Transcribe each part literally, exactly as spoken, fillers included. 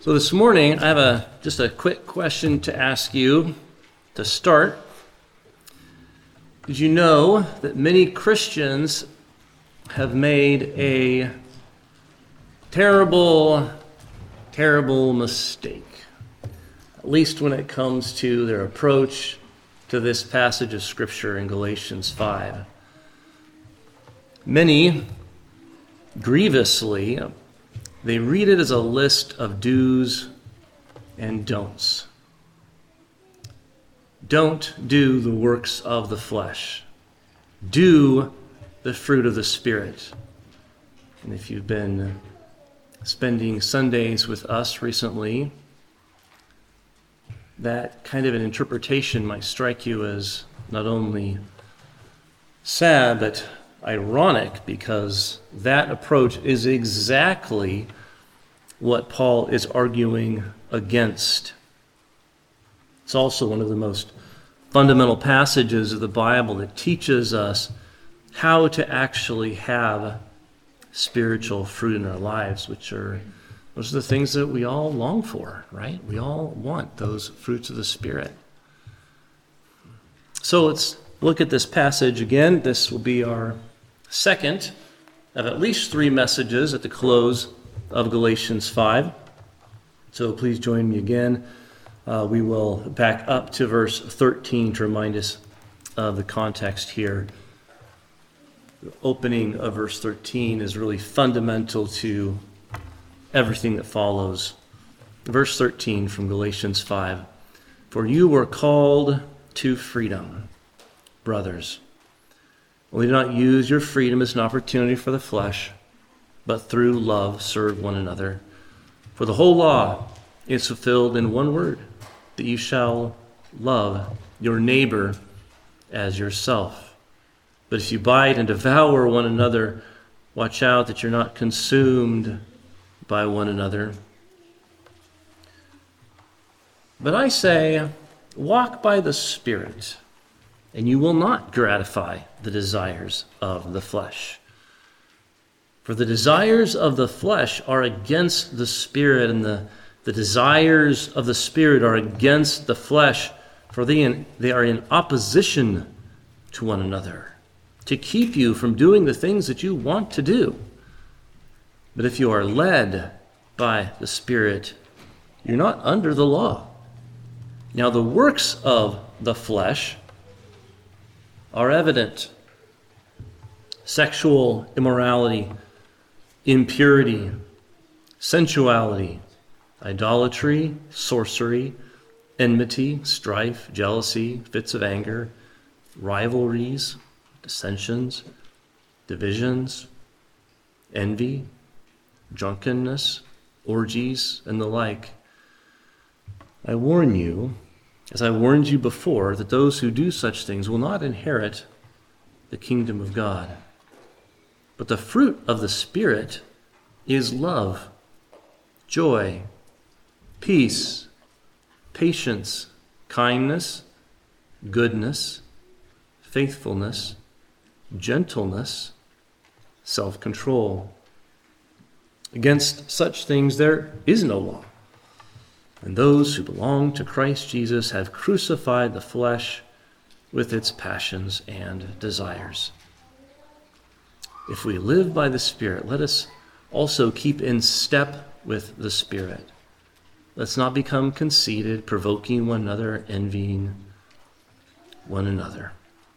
So this morning, I have a just a quick question to ask you to start. Did you know that many Christians have made a terrible, terrible mistake, at least when it comes to their approach to this passage of Scripture in Galatians five? Many, grievously, they read it as a list of do's and don'ts. Don't do the works of the flesh. Do the fruit of the Spirit. And if you've been spending Sundays with us recently, that kind of an interpretation might strike you as not only sad, but ironic, because that approach is exactly what Paul is arguing against. It's also one of the most fundamental passages of the Bible that teaches us how to actually have spiritual fruit in our lives, which are those are the things that we all long for, right? We all want those fruits of the Spirit. So let's look at this passage again. This will be our second of at least three messages at the close of Galatians five. So please join me again. Uh, we will back up to verse thirteen to remind us of the context here. The opening of verse thirteen is really fundamental to everything that follows. Verse thirteen from Galatians five. For you were called to freedom, brothers. Only do not use your freedom as an opportunity for the flesh, but through love serve one another. For the whole law is fulfilled in one word, that you shall love your neighbor as yourself. But if you bite and devour one another, watch out that you're not consumed by one another. But I say, walk by the Spirit, and you will not gratify the desires of the flesh. For the desires of the flesh are against the Spirit, and the, the desires of the Spirit are against the flesh, for they, in, they are in opposition to one another, to keep you from doing the things that you want to do. But if you are led by the Spirit, you're not under the law. Now the works of the flesh are evident: sexual immorality, impurity, sensuality, idolatry, sorcery, enmity, strife, jealousy, fits of anger, rivalries, dissensions, divisions, envy, drunkenness, orgies, and the like. I warn you, as I warned you before, that those who do such things will not inherit the kingdom of God. But the fruit of the Spirit is love, joy, peace, patience, kindness, goodness, faithfulness, gentleness, self-control. Against such things there is no law. And those who belong to Christ Jesus have crucified the flesh with its passions and desires. If we live by the Spirit, let us also keep in step with the Spirit. Let's not become conceited, provoking one another, envying one another.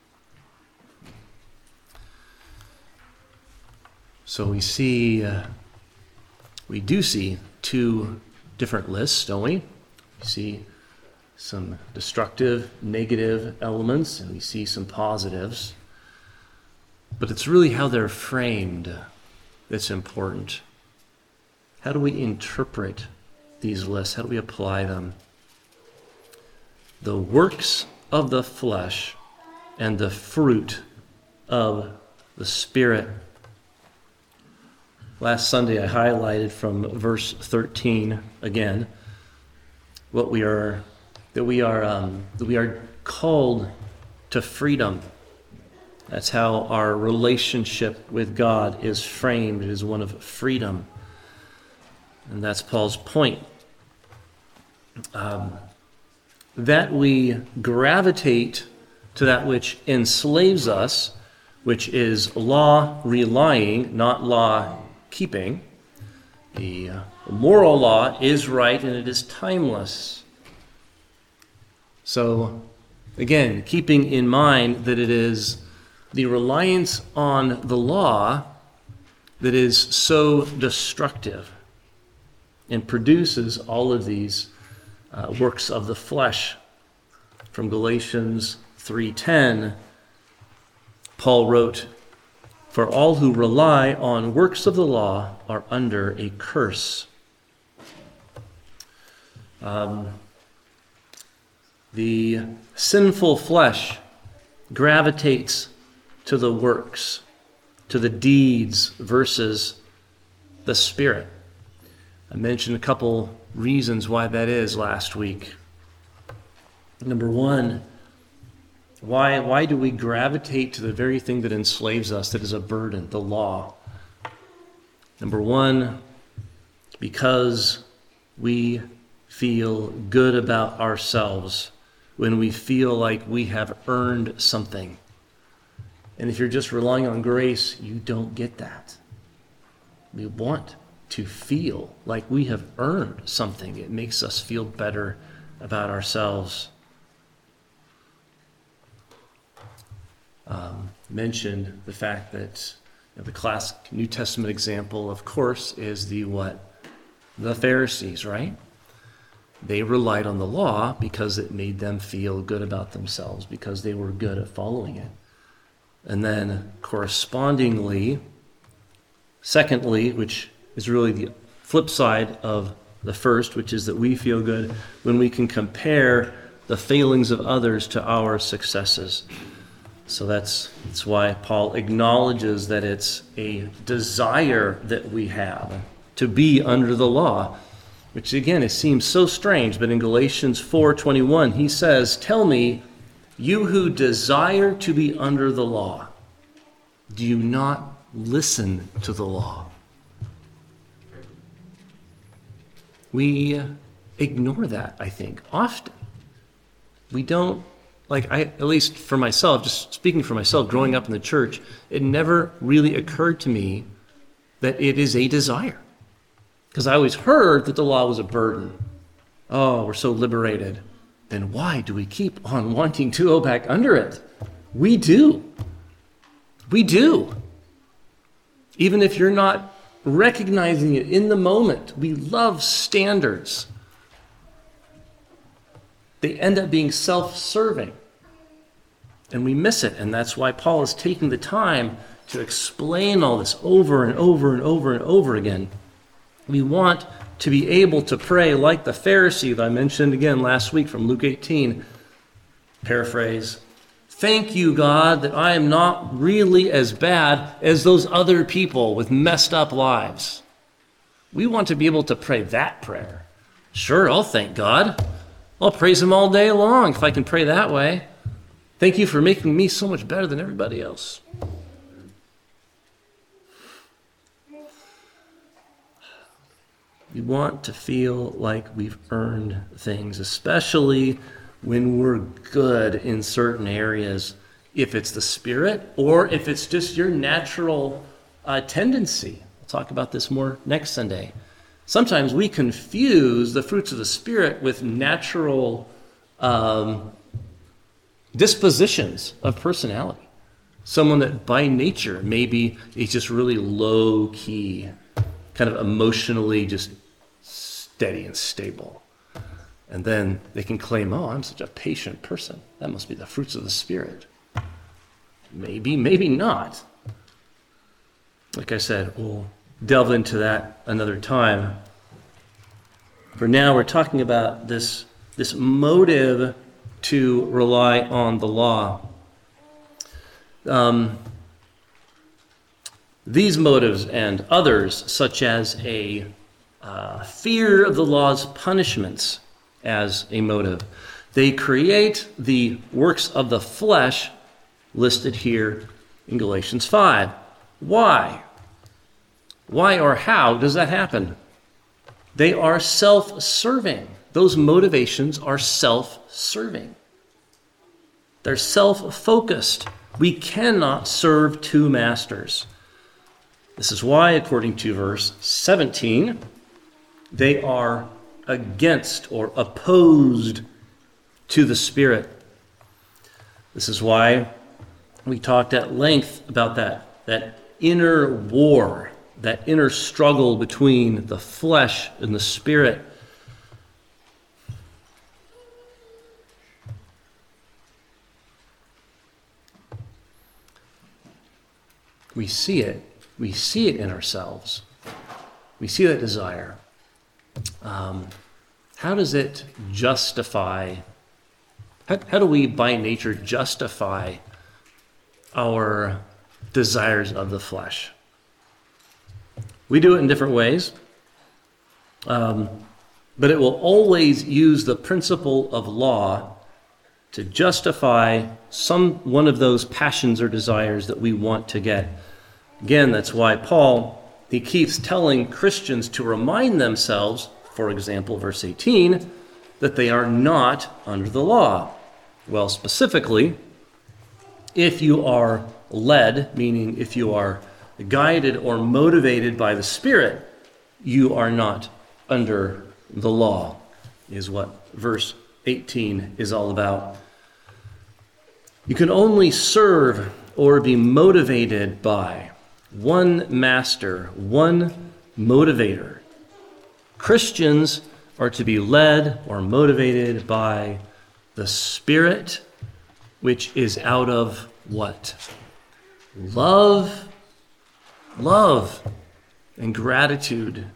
So we see, uh, we do see two different lists, don't we? We see some destructive, negative elements, and we see some positives. But it's really how they're framed that's important. How do we interpret these lists? How do we apply them? The works of the flesh and the fruit of the Spirit. Last Sunday I highlighted from verse thirteen again what we are that we are um, that we are called to freedom. That's how our relationship with God is framed. It is one of freedom. And that's Paul's point um, that we gravitate to that which enslaves us, which is law relying, not law keeping. The uh, moral law is right and it is timeless. So, again, keeping in mind that it is the reliance on the law that is so destructive and produces all of these uh, works of the flesh. From Galatians three ten, Paul wrote, "For all who rely on works of the law are under a curse." Um, the sinful flesh gravitates to the works, to the deeds versus the Spirit. I mentioned a couple reasons why that is last week. Number one, why, why do we gravitate to the very thing that enslaves us, that is a burden, the law? Number one, because we feel good about ourselves when we feel like we have earned something. And if you're just relying on grace, you don't get that. We want to feel like we have earned something. It makes us feel better about ourselves. Um, mentioned the fact that you know, the classic New Testament example, of course, is the what? The Pharisees, right? They relied on the law because it made them feel good about themselves, because they were good at following it. And then correspondingly, secondly, which is really the flip side of the first, which is that we feel good when we can compare the failings of others to our successes. So that's, that's why Paul acknowledges that it's a desire that we have to be under the law, which again, it seems so strange, but in Galatians four twenty-one, he says, "Tell me, you who desire to be under the law, do you not listen to the law?" We ignore that, I think, often. We don't, like I, at least for myself, just speaking for myself, growing up in the church, it never really occurred to me that it is a desire. Because I always heard that the law was a burden. Oh, we're so liberated. Then why do we keep on wanting to go back under it? We do. We do. Even if you're not recognizing it in the moment, we love standards. They end up being self-serving. And we miss it. And that's why Paul is taking the time to explain all this over and over and over and over again. We want to be able to pray like the Pharisee that I mentioned again last week from Luke eighteen. Paraphrase, "Thank you, God, that I am not really as bad as those other people with messed up lives." We want to be able to pray that prayer. Sure, I'll thank God. I'll praise him all day long if I can pray that way. Thank you for making me so much better than everybody else. We want to feel like we've earned things, especially when we're good in certain areas, if it's the Spirit or if it's just your natural uh, tendency. We'll talk about this more next Sunday. Sometimes we confuse the fruits of the Spirit with natural um, dispositions of personality. Someone that by nature maybe is just really low-key, kind of emotionally just steady and stable. And then they can claim, "Oh, I'm such a patient person. That must be the fruits of the Spirit." Maybe, maybe not. Like I said, we'll delve into that another time. For now, we're talking about this, this motive to rely on the law. Um, these motives and others, such as a uh, fear of the law's punishments as a motive, they create the works of the flesh listed here in Galatians five. Why? Why or how does that happen? They are self-serving. those motivations are self-serving. They're self-focused. We cannot serve two masters. This is why, according to verse seventeen, they are against or opposed to the Spirit. This is why we talked at length about that, that inner war, that inner struggle between the flesh and the Spirit. We see it. We see it in ourselves. We see that desire. Um, how does it justify, how, how do we by nature justify our desires of the flesh? We do it in different ways, um, but it will always use the principle of law to justify some one of those passions or desires that we want to get. Again, that's why Paul, he keeps telling Christians to remind themselves, for example, verse eighteen, that they are not under the law. Well, specifically, if you are led, meaning if you are guided or motivated by the Spirit, you are not under the law, is what verse eighteen is all about. You can only serve or be motivated by one master, one motivator. Christians are to be led or motivated by the Spirit, which is out of what? Love, love, and gratitude.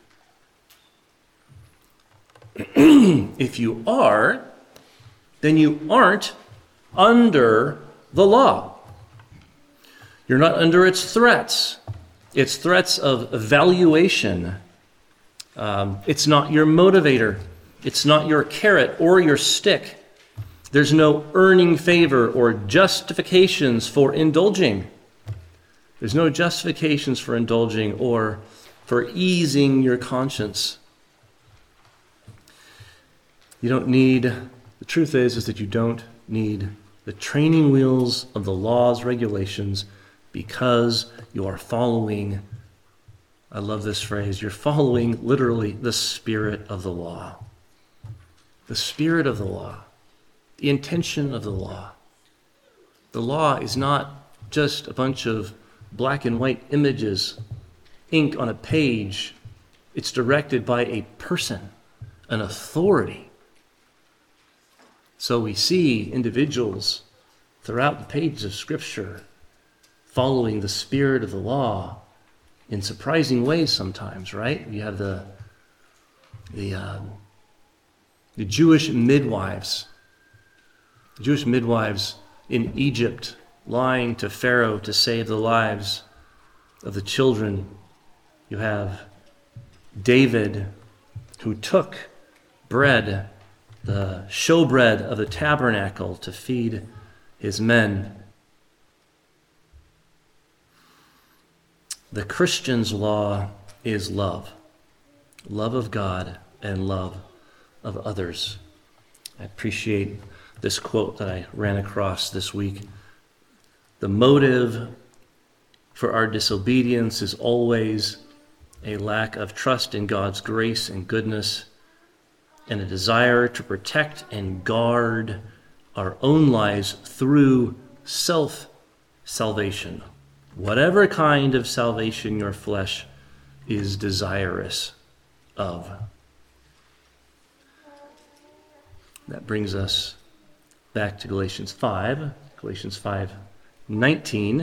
If you are, then you aren't under the law. You're not under its threats. Its threats of evaluation. Um, it's not your motivator. It's not your carrot or your stick. There's no earning favor or justifications for indulging. There's no justifications for indulging or for easing your conscience. You don't need, the truth is, is that you don't need the training wheels of the laws, regulations, because you are following, I love this phrase, you're following literally the spirit of the law. The spirit of the law. The intention of the law. The law is not just a bunch of black and white images, ink on a page. It's directed by a person, an authority. So we see individuals throughout the pages of Scripture following the spirit of the law in surprising ways sometimes, right? You have the the, um, the Jewish midwives, the Jewish midwives in Egypt lying to Pharaoh to save the lives of the children. You have David who took bread, the showbread of the tabernacle, to feed his men. The Christian's law is love. Love of God and love of others. I appreciate this quote that I ran across this week. The motive for our disobedience is always a lack of trust in God's grace and goodness, and a desire to protect and guard our own lives through self-salvation. Whatever kind of salvation your flesh is desirous of. That brings us back to Galatians five, Galatians five nineteen.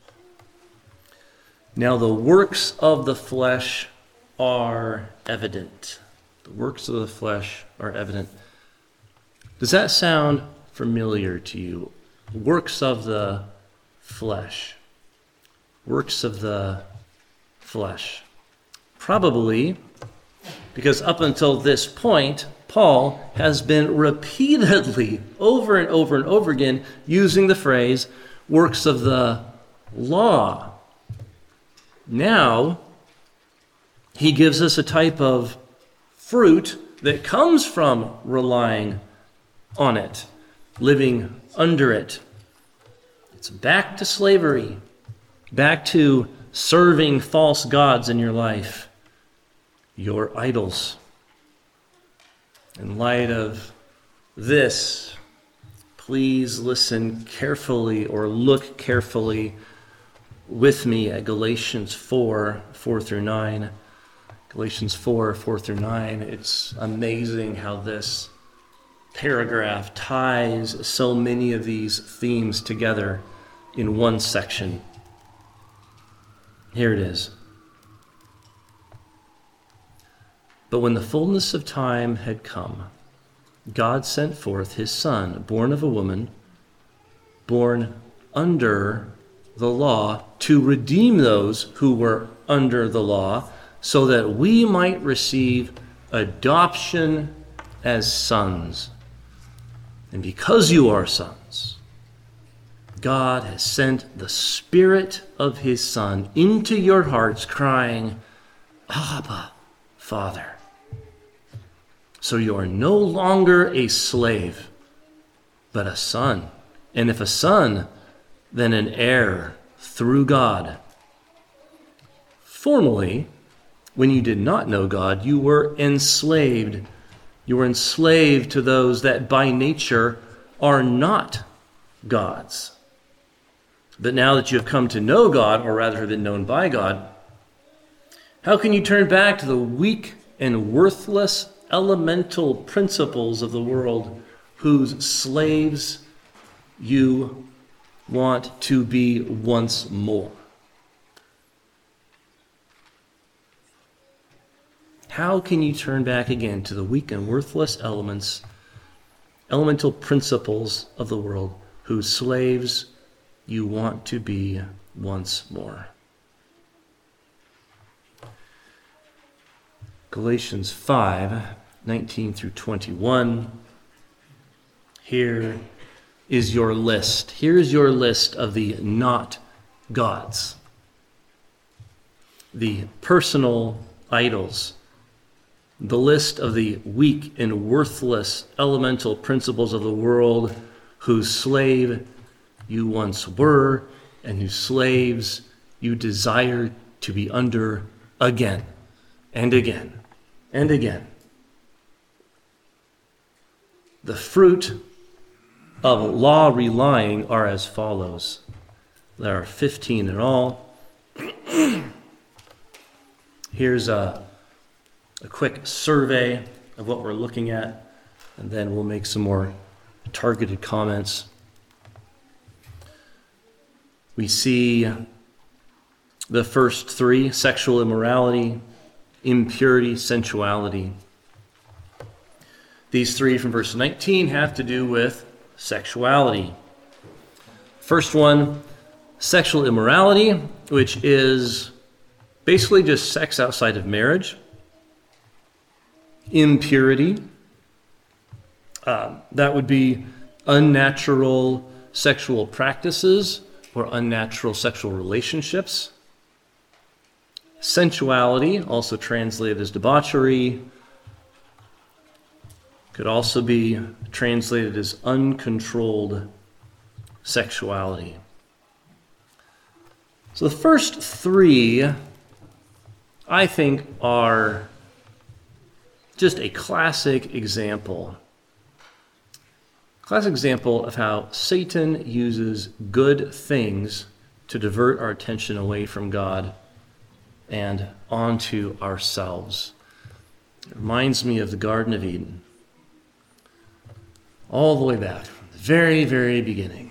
Now the works of the flesh are evident. The works of the flesh are evident. Does that sound familiar to you? Works of the flesh. Works of the flesh. Probably because up until this point, Paul has been repeatedly, over and over and over again, using the phrase, works of the law. Now, he gives us a type of fruit that comes from relying on it, living under it. It's back to slavery, back to serving false gods in your life, your idols. In light of this, please listen carefully or look carefully with me at Galatians four, four through nine. Galatians four, four through nine. It's amazing how this paragraph ties so many of these themes together in one section. Here it is. But when the fullness of time had come, God sent forth his Son, born of a woman, born under the law, to redeem those who were under the law, so that we might receive adoption as sons. And because you are sons, God has sent the Spirit of his Son into your hearts, crying, Abba, Father. So you are no longer a slave, but a son. And if a son, then an heir through God. Formerly, when you did not know God, you were enslaved. You were enslaved to those that by nature are not God's. But now that you have come to know God, or rather have been known by God, how can you turn back to the weak and worthless elemental principles of the world whose slaves you want to be once more? How can you turn back again to the weak and worthless elements, elemental principles of the world whose slaves you want to be once more? Galatians five, nineteen through twenty-one. Here is your list. Here is your list of the not gods, the personal idols, the list of the weak and worthless elemental principles of the world whose slave you once were and whose slaves you desire to be under again and again and again. The fruit of law relying are as follows. There are fifteen in all. Here's a, a quick survey of what we're looking at, and then we'll make some more targeted comments. We see the first three: sexual immorality, impurity, sensuality. These three from verse nineteen have to do with sexuality. First one, sexual immorality, which is basically just sex outside of marriage. Impurity, uh, that would be unnatural sexual practices or unnatural sexual relationships. Sensuality, also translated as debauchery, could also be translated as uncontrolled sexuality. So the first three, I think, are just a classic example. Classic example of how Satan uses good things to divert our attention away from God and onto ourselves. It reminds me of the Garden of Eden. All the way back, the very, very beginning.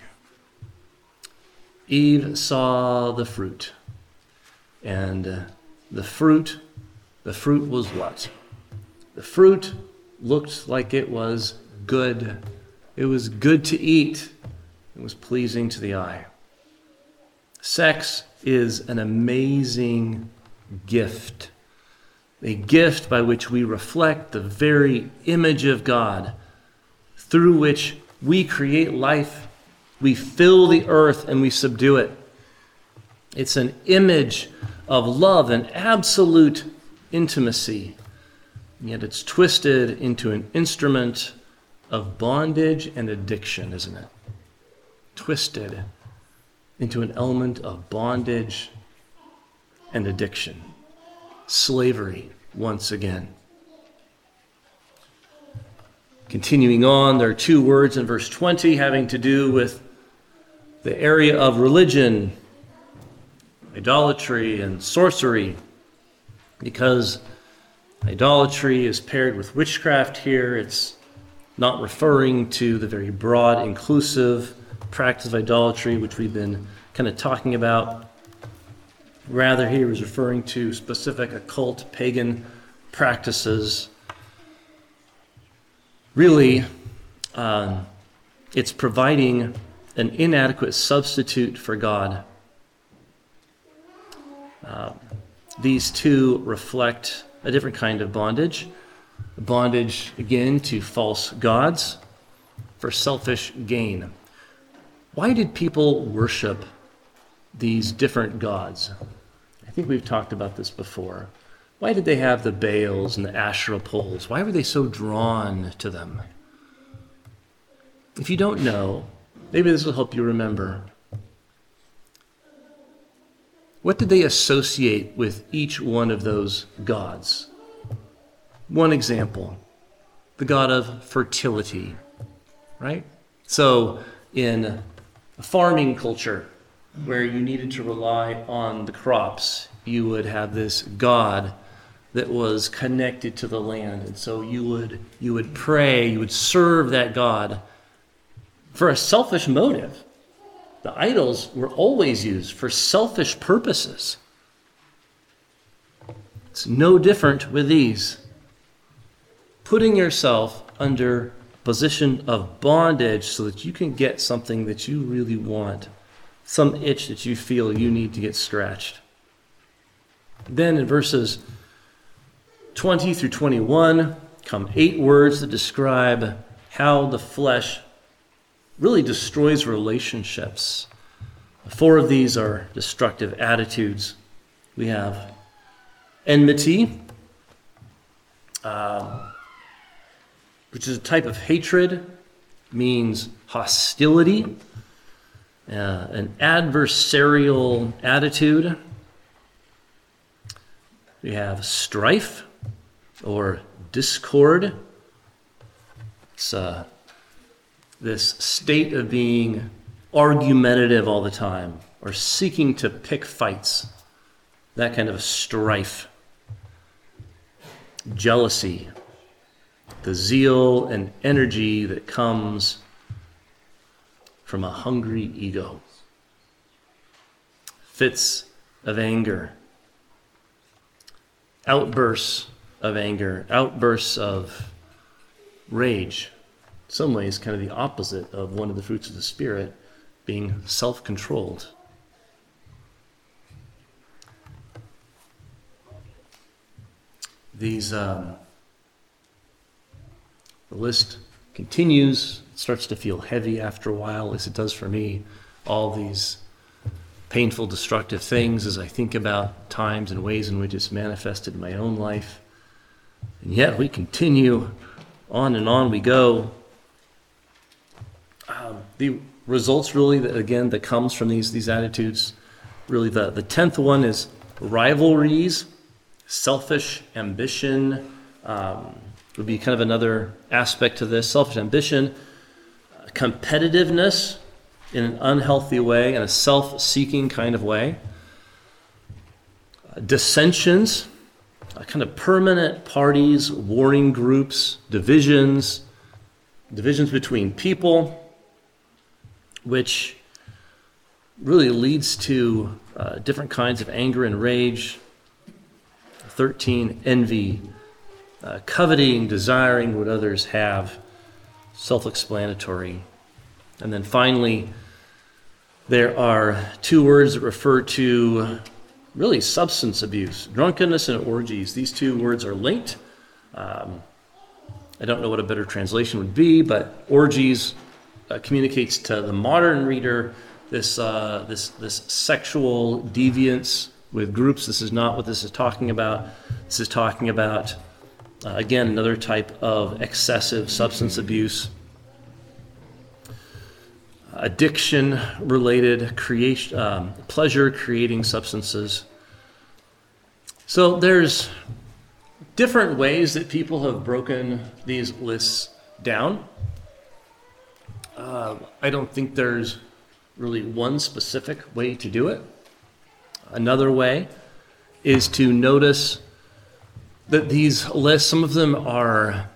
Eve saw the fruit. And uh, the fruit, the fruit was what? The fruit looked like it was good. It was good to eat. It was pleasing to the eye. Sex is an amazing gift. A gift by which we reflect the very image of God, through which we create life, we fill the earth, and we subdue it. It's an image of love and absolute intimacy. and yet it's twisted into an instrument of bondage and addiction, isn't it? Twisted into an element of bondage and addiction. Slavery, once again. Continuing on, there are two words in verse twenty having to do with the area of religion, idolatry, and sorcery, because idolatry is paired with witchcraft here. It's not referring to the very broad, inclusive practice of idolatry, which we've been kind of talking about. Rather, here is referring to specific occult pagan practices. Really, um, it's providing an inadequate substitute for God. Uh, these two reflect a different kind of bondage. Bondage, again, to false gods for selfish gain. Why did people worship these different gods? I think we've talked about this before. Why did they have the Baals and the Asherah poles? Why were they so drawn to them? If you don't know, maybe this will help you remember. What did they associate with each one of those gods? One example, the god of fertility, right? So in a farming culture where you needed to rely on the crops, you would have this god that was connected to the land. And so you would you would pray, you would serve that god for a selfish motive. The idols were always used for selfish purposes. It's no different with these. Putting yourself under position of bondage so that you can get something that you really want, some itch that you feel you need to get scratched. Then in verses twenty through twenty-one come eight words that describe how the flesh really destroys relationships. Four of these are destructive attitudes. We have enmity, uh, which is a type of hatred, means hostility, uh, an adversarial attitude. We have strife or discord. It's uh, this state of being argumentative all the time or seeking to pick fights, that kind of strife. Jealousy, the zeal and energy that comes from a hungry ego. Fits of anger, outbursts of anger, outbursts of rage. In some ways, kind of the opposite of one of the fruits of the Spirit, being self-controlled. These, um, the list continues. It starts to feel heavy after a while, as it does for me. All these painful, destructive things as I think about times and ways in which it's manifested in my own life. And yet we continue, on and on we go. Um, the results really, that, again, that comes from these, these attitudes, really the, the tenth one is rivalries, selfish ambition, um, would be kind of another aspect to this. Selfish ambition, uh, competitiveness in an unhealthy way, in a self-seeking kind of way. Uh, dissensions, uh, kind of permanent parties, warring groups, divisions, divisions between people, which really leads to uh, different kinds of anger and rage. thirteen, envy, uh, coveting, desiring what others have, self-explanatory. And then finally, there are two words that refer to really substance abuse, drunkenness and orgies. These two words are linked. Um, I don't know what a better translation would be, but orgies uh, communicates to the modern reader this uh, this this sexual deviance with groups. This is not what this is talking about. This is talking about Uh, again, another type of excessive substance abuse. Addiction-related creation, um, pleasure-creating substances. So there's different ways that people have broken these lists down. Uh, I don't think there's really one specific way to do it. Another way is to notice that these lists, some of them are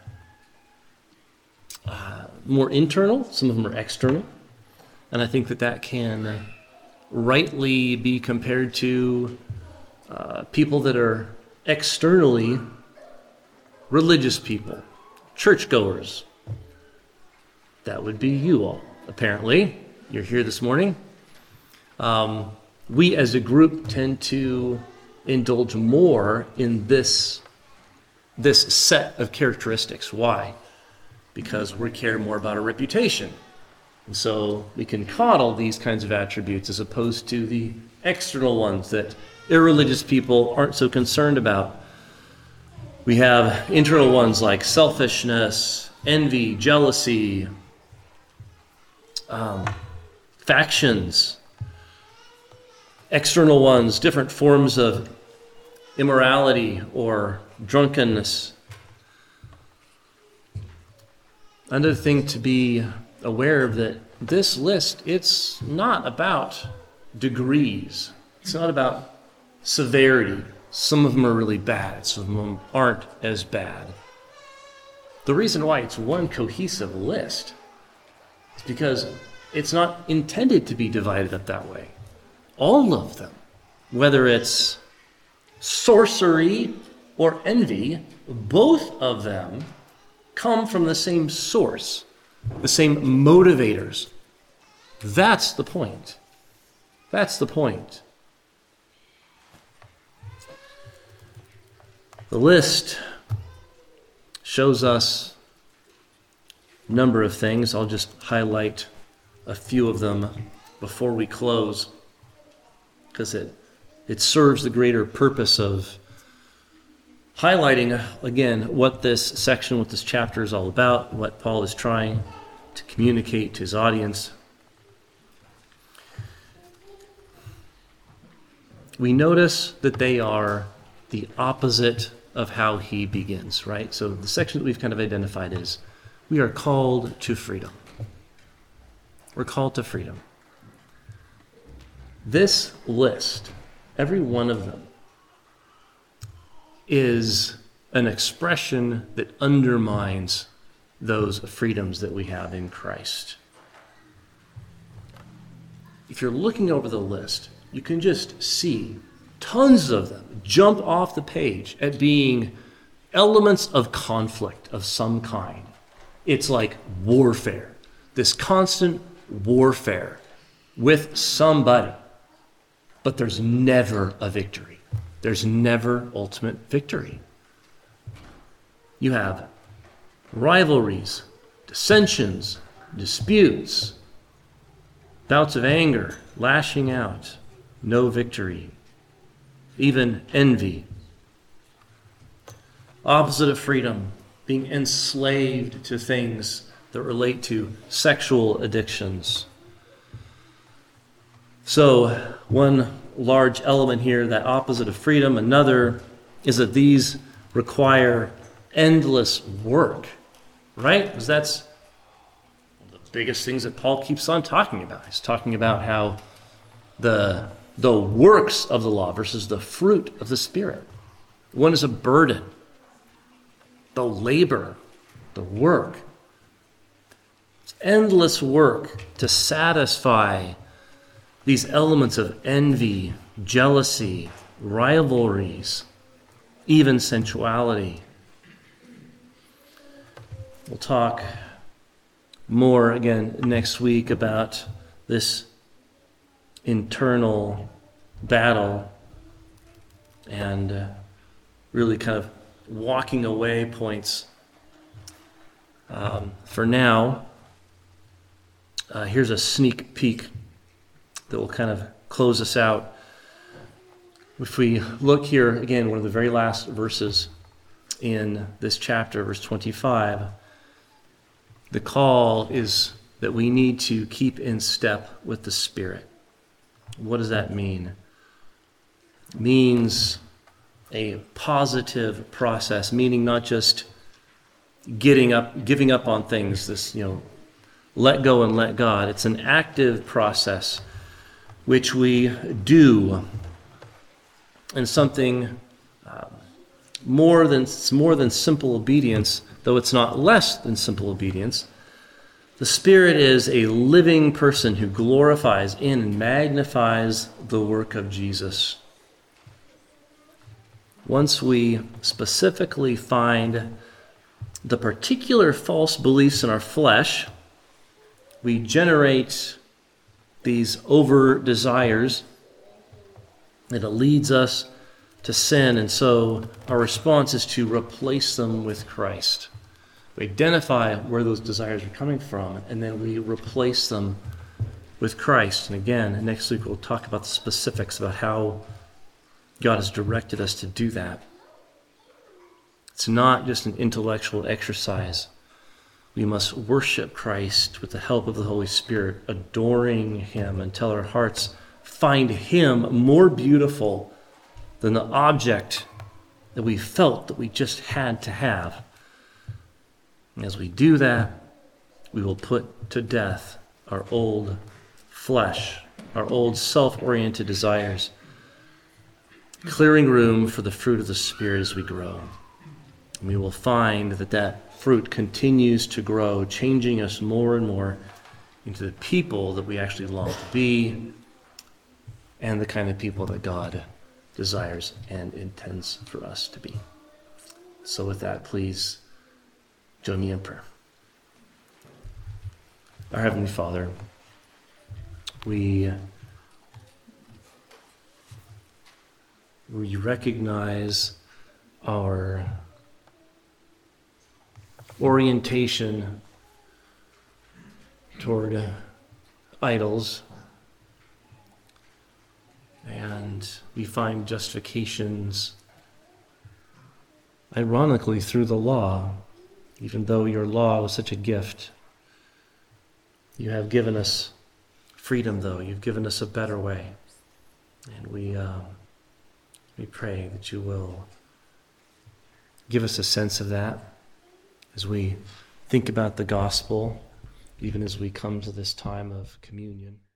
uh, more internal, some of them are external. And I think that that can rightly be compared to uh, people that are externally religious people, churchgoers. That would be you all, apparently. You're here this morning. Um, we as a group tend to indulge more in this, this set of characteristics. Why? Because we care more about our reputation. And so we can coddle these kinds of attributes as opposed to the external ones that irreligious people aren't so concerned about. We have internal ones like selfishness, envy, jealousy, um, factions. External ones, different forms of immorality or drunkenness. Another thing to be aware of, that this list, it's not about degrees. It's not about severity. Some of them are really bad. Some of them aren't as bad. The reason why it's one cohesive list is because it's not intended to be divided up that way. All of them, whether it's sorcery or envy, both of them come from the same source, the same motivators. That's the point. That's the point. The list shows us a number of things. I'll just highlight a few of them before we close, because it, it serves the greater purpose of highlighting, again, what this section, what this chapter is all about, what Paul is trying to communicate to his audience. We notice that they are the opposite of how he begins, right? So the section that we've kind of identified is, we are called to freedom. We're called to freedom. This list, every one of them, is an expression that undermines those freedoms that we have in Christ. If you're looking over the list, you can just see tons of them jump off the page at being elements of conflict of some kind. It's like warfare, this constant warfare with somebody. But there's never a victory. There's never ultimate victory. You have rivalries, dissensions, disputes, bouts of anger, lashing out, no victory, even envy. Opposite of freedom, being enslaved to things that relate to sexual addictions. So one large element here, that opposite of freedom. Another is that these require endless work, right? Because that's one of the biggest things that Paul keeps on talking about. He's talking about how the, the works of the law versus the fruit of the Spirit. One is a burden. The labor, the work. It's endless work to satisfy these elements of envy, jealousy, rivalries, even sensuality. We'll talk more again next week about this internal battle and uh, really kind of walking away points. Um, for now, uh, here's a sneak peek that will kind of close us out. If we look here, again, one of the very last verses in this chapter, verse twenty-five, the call is that we need to keep in step with the Spirit. What does that mean? It means a positive process, meaning not just getting up, giving up on things, this, you know, let go and let God. It's an active process which we do, and something uh, more than it's more than simple obedience, though it's not less than simple obedience. The Spirit is a living person who glorifies in and magnifies the work of Jesus. Once we specifically find the particular false beliefs in our flesh, we generate these over desires, and it leads us to sin, and so our response is to replace them with Christ. We identify where those desires are coming from, and then we replace them with Christ. And again, next week we'll talk about the specifics about how God has directed us to do that. It's not just an intellectual exercise. We must worship Christ with the help of the Holy Spirit, adoring Him until our hearts find Him more beautiful than the object that we felt that we just had to have. And as we do that, we will put to death our old flesh, our old self-oriented desires, clearing room for the fruit of the Spirit as we grow. And we will find that that fruit continues to grow, changing us more and more into the people that we actually long to be, and the kind of people that God desires and intends for us to be. So with that, please join me in prayer. Our Heavenly Father, we, we recognize our orientation toward uh, idols, and we find justifications, ironically, through the law. Even though your law was such a gift, you have given us freedom, though. You've given us a better way. And we, um, we pray that you will give us a sense of that as we think about the gospel, even as we come to this time of communion.